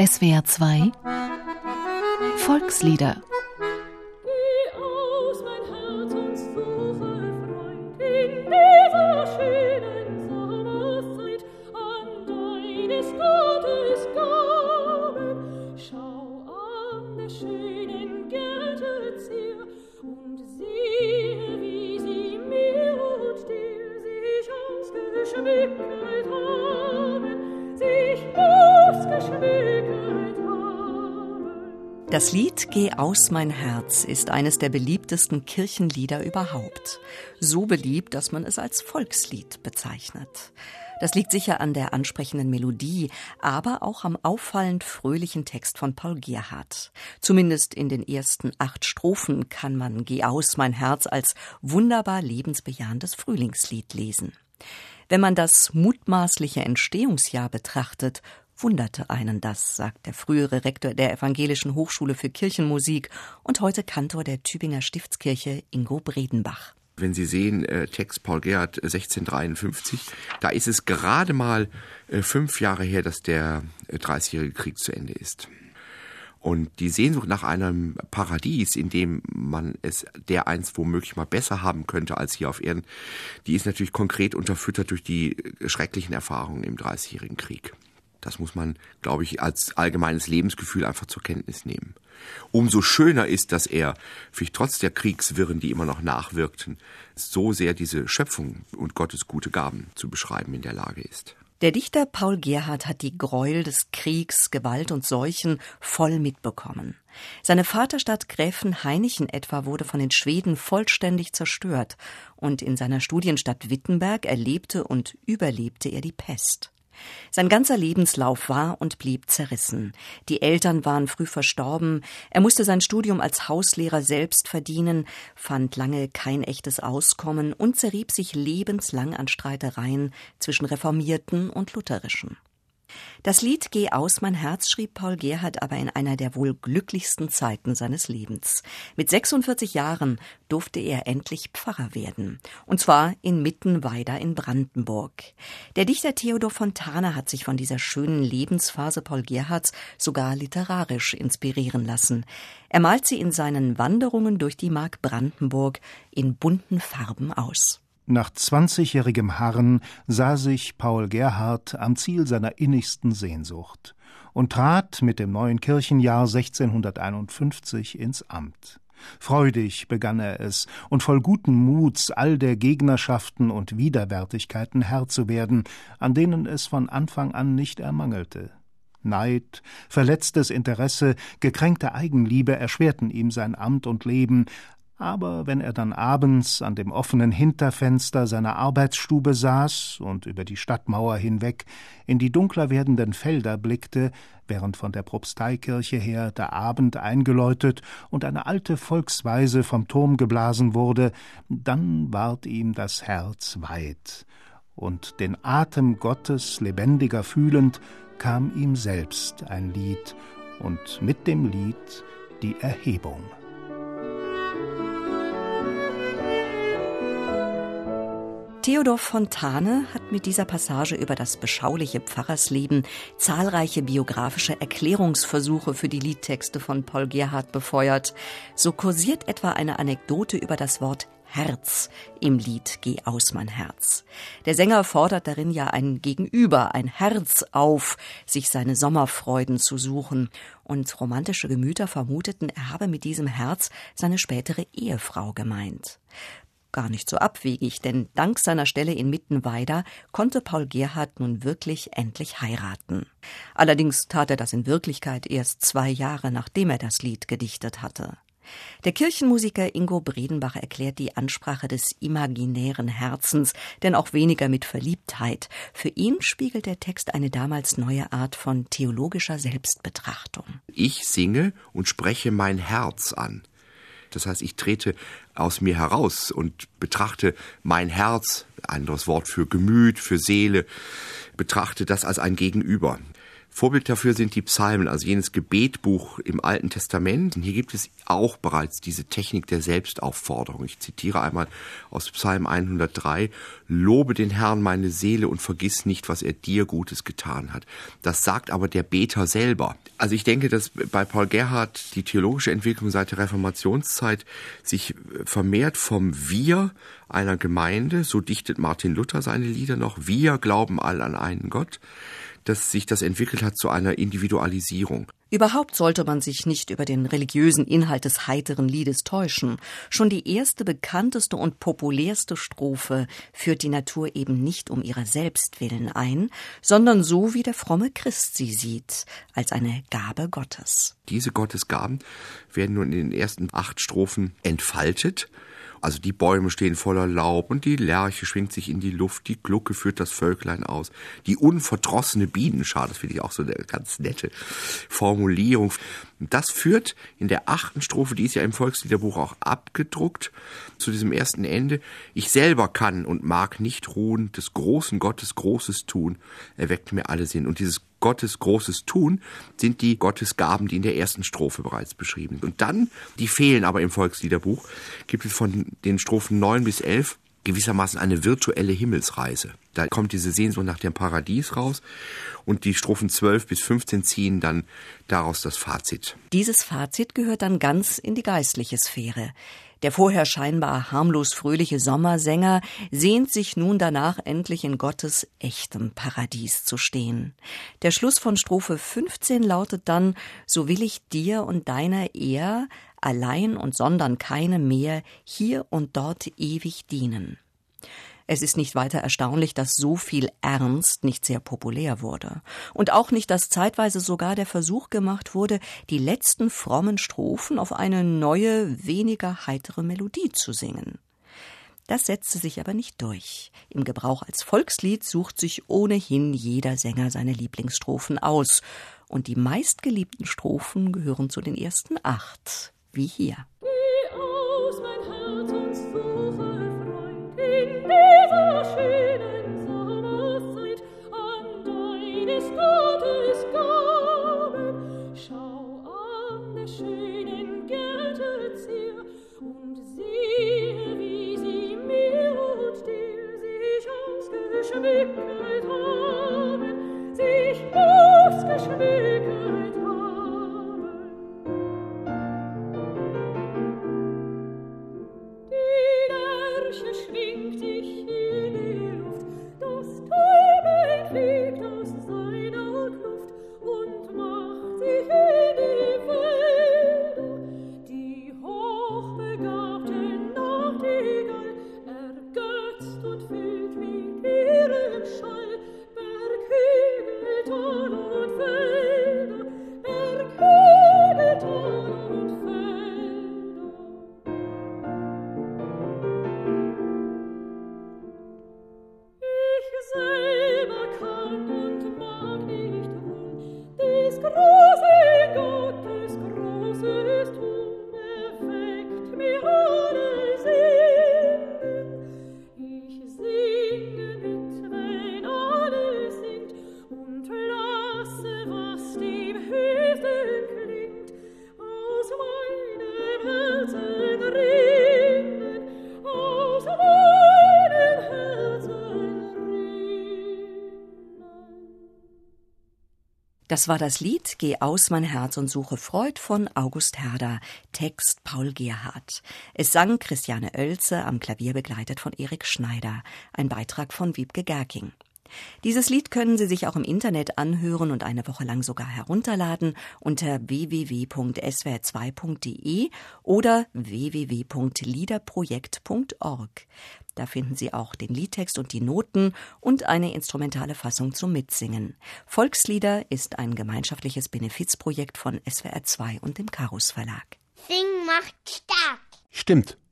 SWR 2 Volkslieder. Das Lied »Geh aus, mein Herz« ist eines der beliebtesten Kirchenlieder überhaupt. So beliebt, dass man es als Volkslied bezeichnet. Das liegt sicher an der ansprechenden Melodie, aber auch am auffallend fröhlichen Text von Paul Gerhardt. Zumindest in den ersten 8 Strophen kann man »Geh aus, mein Herz« als wunderbar lebensbejahendes Frühlingslied lesen. Wenn man das mutmaßliche Entstehungsjahr betrachtet, wunderte einen das, sagt der frühere Rektor der Evangelischen Hochschule für Kirchenmusik und heute Kantor der Tübinger Stiftskirche, Ingo Bredenbach. Wenn Sie sehen, Text Paul Gerhardt 1653, da ist es gerade mal 5 Jahre her, dass der 30-jährige Krieg zu Ende ist. Und die Sehnsucht nach einem Paradies, in dem man es dereinst womöglich mal besser haben könnte als hier auf Erden, die ist natürlich konkret unterfüttert durch die schrecklichen Erfahrungen im 30-jährigen Krieg. Das muss man, glaube ich, als allgemeines Lebensgefühl einfach zur Kenntnis nehmen. Umso schöner ist, dass er, vielleicht trotz der Kriegswirren, die immer noch nachwirkten, so sehr diese Schöpfung und Gottes gute Gaben zu beschreiben in der Lage ist. Der Dichter Paul Gerhardt hat die Gräuel des Kriegs, Gewalt und Seuchen voll mitbekommen. Seine Vaterstadt Gräfenhainichen etwa wurde von den Schweden vollständig zerstört und in seiner Studienstadt Wittenberg erlebte und überlebte er die Pest. Sein ganzer Lebenslauf war und blieb zerrissen. Die Eltern waren früh verstorben, er musste sein Studium als Hauslehrer selbst verdienen, fand lange kein echtes Auskommen und zerrieb sich lebenslang an Streitereien zwischen Reformierten und Lutherischen. Das Lied »Geh aus, mein Herz« schrieb Paul Gerhardt aber in einer der wohl glücklichsten Zeiten seines Lebens. Mit 46 Jahren durfte er endlich Pfarrer werden, und zwar in Mittenweider in Brandenburg. Der Dichter Theodor Fontane hat sich von dieser schönen Lebensphase Paul Gerhardts sogar literarisch inspirieren lassen. Er malt sie in seinen Wanderungen durch die Mark Brandenburg in bunten Farben aus. Nach 20-jährigem Harren sah sich Paul Gerhardt am Ziel seiner innigsten Sehnsucht und trat mit dem neuen Kirchenjahr 1651 ins Amt. Freudig begann er es und voll guten Muts all der Gegnerschaften und Widerwärtigkeiten Herr zu werden, an denen es von Anfang an nicht ermangelte. Neid, verletztes Interesse, gekränkte Eigenliebe erschwerten ihm sein Amt und Leben, aber wenn er dann abends an dem offenen Hinterfenster seiner Arbeitsstube saß und über die Stadtmauer hinweg in die dunkler werdenden Felder blickte, während von der Propsteikirche her der Abend eingeläutet und eine alte Volksweise vom Turm geblasen wurde, dann ward ihm das Herz weit, und den Atem Gottes lebendiger fühlend kam ihm selbst ein Lied, und mit dem Lied die Erhebung. Theodor Fontane hat mit dieser Passage über das beschauliche Pfarrersleben zahlreiche biografische Erklärungsversuche für die Liedtexte von Paul Gerhardt befeuert. So kursiert etwa eine Anekdote über das Wort Herz im Lied »Geh aus, mein Herz«. Der Sänger fordert darin ja ein Gegenüber, ein Herz auf, sich seine Sommerfreuden zu suchen. Und romantische Gemüter vermuteten, er habe mit diesem Herz seine spätere Ehefrau gemeint. Gar nicht so abwegig, denn dank seiner Stelle in Mittenweider konnte Paul Gerhardt nun wirklich endlich heiraten. Allerdings tat er das in Wirklichkeit erst 2 Jahre, nachdem er das Lied gedichtet hatte. Der Kirchenmusiker Ingo Bredenbach erklärt die Ansprache des imaginären Herzens, denn auch weniger mit Verliebtheit. Für ihn spiegelt der Text eine damals neue Art von theologischer Selbstbetrachtung. Ich singe und spreche mein Herz an. Das heißt, ich trete aus mir heraus und betrachte mein Herz, ein anderes Wort für Gemüt, für Seele, betrachte das als ein Gegenüber. Vorbild dafür sind die Psalmen, also jenes Gebetbuch im Alten Testament. Und hier gibt es auch bereits diese Technik der Selbstaufforderung. Ich zitiere einmal aus Psalm 103: Lobe den Herrn meine Seele und vergiss nicht, was er dir Gutes getan hat. Das sagt aber der Beter selber. Also ich denke, dass bei Paul Gerhardt die theologische Entwicklung seit der Reformationszeit sich vermehrt vom Wir einer Gemeinde, so dichtet Martin Luther seine Lieder noch, wir glauben all an einen Gott, dass sich das entwickelt hat zu einer Individualisierung. Überhaupt sollte man sich nicht über den religiösen Inhalt des heiteren Liedes täuschen. Schon die erste, bekannteste und populärste Strophe führt die Natur eben nicht um ihrer selbst willen ein, sondern so, wie der fromme Christ sie sieht, als eine Gabe Gottes. Diese Gottesgaben werden nun in den ersten 8 Strophen entfaltet. Also die Bäume stehen voller Laub und die Lerche schwingt sich in die Luft, die Glucke führt das Völklein aus. Die unverdrossene Bienenschar, das finde ich auch so eine ganz nette Formulierung. Das führt in der 8. Strophe, die ist ja im Volksliederbuch auch abgedruckt, zu diesem ersten Ende: Ich selber kann und mag nicht ruhen, des großen Gottes Großes tun, erweckt mir alle Sinn. Und dieses Gottes großes Tun sind die Gottesgaben, die in der 1. Strophe bereits beschrieben sind. Und dann, die fehlen aber im Volksliederbuch, gibt es von den Strophen 9 bis 11 gewissermaßen eine virtuelle Himmelsreise. Da kommt diese Sehnsucht nach dem Paradies raus und die Strophen 12 bis 15 ziehen dann daraus das Fazit. Dieses Fazit gehört dann ganz in die geistliche Sphäre. Der vorher scheinbar harmlos fröhliche Sommersänger sehnt sich nun danach, endlich in Gottes echtem Paradies zu stehen. Der Schluss von Strophe 15 lautet dann: So will ich dir und deiner Ehr allein und sondern keine mehr hier und dort ewig dienen. Es ist nicht weiter erstaunlich, dass so viel Ernst nicht sehr populär wurde. Und auch nicht, dass zeitweise sogar der Versuch gemacht wurde, die letzten frommen Strophen auf eine neue, weniger heitere Melodie zu singen. Das setzte sich aber nicht durch. Im Gebrauch als Volkslied sucht sich ohnehin jeder Sänger seine Lieblingsstrophen aus. Und die meistgeliebten Strophen gehören zu den ersten 8, wie hier. Geh aus, mein Herz, und suche Freund in dieser schönen Sommerzeit an deines Gottes Gaben. Schau an der schönen Gärte Zier und siehe, wie sie mir und dir sich ausgeschmückt haben, sich ausgeschmückt haben. Schwingt sich in die Luft, das Täublein fliegt aus seiner Kluft und macht sich in die Wälder. Die hochbegabte Nachtigall ergötzt und füllt mit ihrem Schall Berghügel, Tal und Wälder, Berghügel, Tal und Wälder. Selber kann und mag nicht ruhen, des großen Gottes großes Tun erweckt mir alle Sinnen. Ich singe mit, wenn alles singt, und lasse, was dem Höchsten klingt, aus meinem Herzen rinnen, aus meinem Herzen. Das war das Lied »Geh aus, mein Herz und suche Freud« von August Herder, Text Paul Gerhardt. Es sang Christiane Oelze, am Klavier begleitet von Erik Schneider. Ein Beitrag von Wiebke Gerking. Dieses Lied können Sie sich auch im Internet anhören und eine Woche lang sogar herunterladen unter www.swr2.de oder www.liederprojekt.org. Da finden Sie auch den Liedtext und die Noten und eine instrumentale Fassung zum Mitsingen. Volkslieder ist ein gemeinschaftliches Benefizprojekt von SWR2 und dem Carus Verlag. Sing macht stark. Stimmt.